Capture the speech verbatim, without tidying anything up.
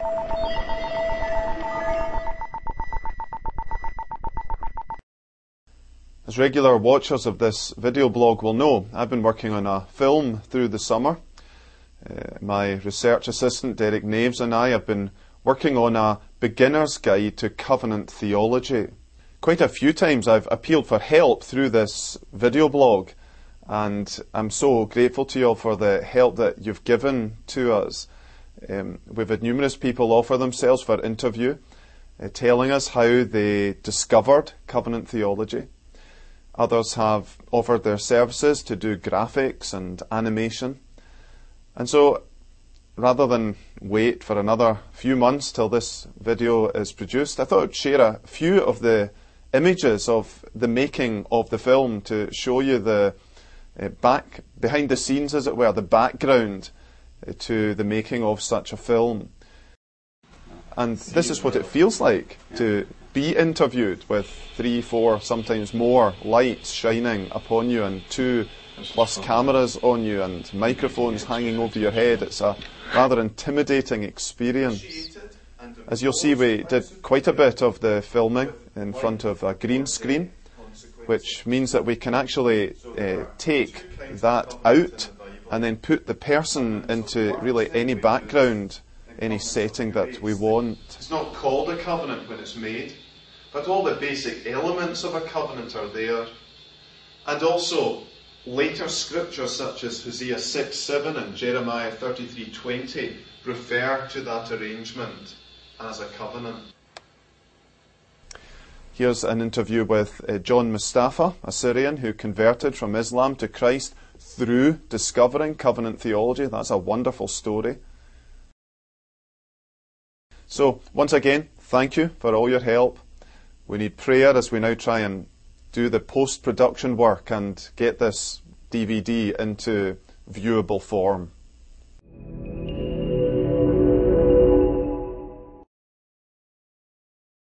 As regular watchers of this video blog will know, I've been working on a film through the summer. Uh, my research assistant Derek Naves and I have been working on a beginner's guide to covenant theology. Quite a few times I've appealed for help through this video blog, and I'm so grateful to you all for the help that you've given to us. Um, we've had numerous people offer themselves for interview, uh, telling us how they discovered covenant theology. Others have offered their services to do graphics and animation. And so, rather than wait for another few months till this video is produced, I thought I'd share a few of the images of the making of the film to show you the uh, back, behind the scenes, as it were, the background uh, to the making of such a film. And this is what it feels like to be interviewed with three, four, sometimes more lights shining upon you and two plus cameras on you and microphones hanging over your head. It's a rather intimidating experience. As you'll see, we did quite a bit of the filming in front of a green screen, which means that we can actually uh, take that out and then put the person into really any background, any setting that we want. It's not called a covenant when it's made, but all the basic elements of a covenant are there. And also, later scriptures such as Hosea six seven and Jeremiah thirty-three twenty refer to that arrangement as a covenant. Here's an interview with uh, John Mustafa, a Syrian who converted from Islam to Christ through discovering covenant theology. That's a wonderful story. So, once again, thank you for all your help. We need prayer as we now try and do the post-production work and get this D V D into viewable form.